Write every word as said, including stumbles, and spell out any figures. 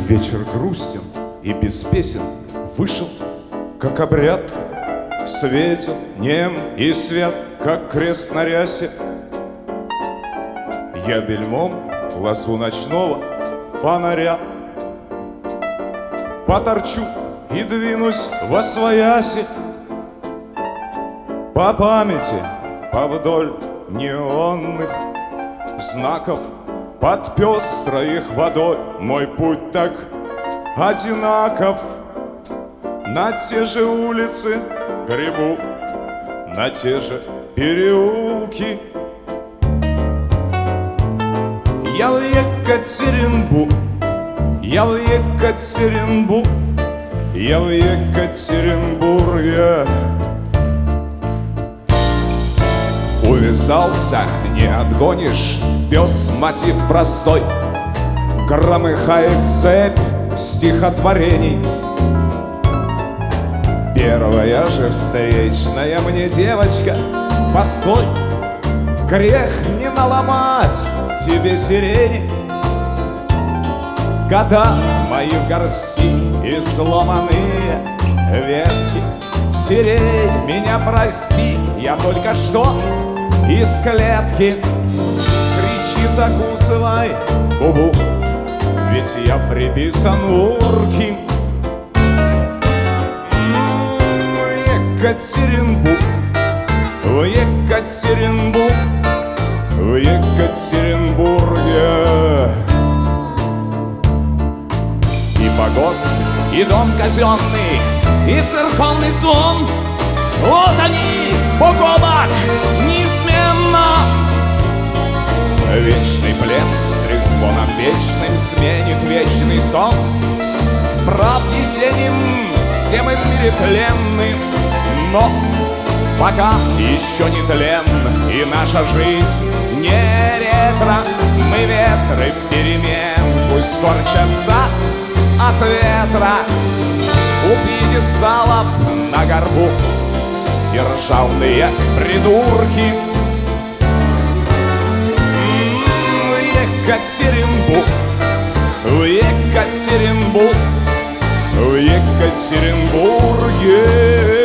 Вечер грустен и без песен вышел, как обряд. Светил нем и свят, как крест на рясе. Я бельмом лазу ночного фонаря поторчу и двинусь восвояси. По памяти, повдоль неонных знаков, под пестрой их водой мой путь так одинаков. На те же улицы гребу, на те же переулки. Я в Екатеринбург, я в Екатеринбург, я в Екатеринбурге. Увязался, не отгонишь, пес мотив простой, громыхает цепь стихотворений. Первая же встречная мне девочка, постой, грех не наломать тебе сирени. Года мои в горсти изломанные ветки. Сирень, меня прости, я только что из клетки. Кричи, закусывай губу, ведь я приписан урки. Екатеринбург, в Екатеринбург, в Екатеринбурге. И погост, и дом казенный, и церковный сон, вот они, бок о бок, неизменно. Вечный плен с трезвоном вечным сменит вечный сон. Прав Есенин, все мы в мире тленны, но пока еще не тлен, и наша жизнь не ретро. Мы ветры перемен, пусть корчатся от ветра. У пьедесталов на горбу державные придурки. В Екатеринбург, в Екатеринбург, в Екатеринбурге.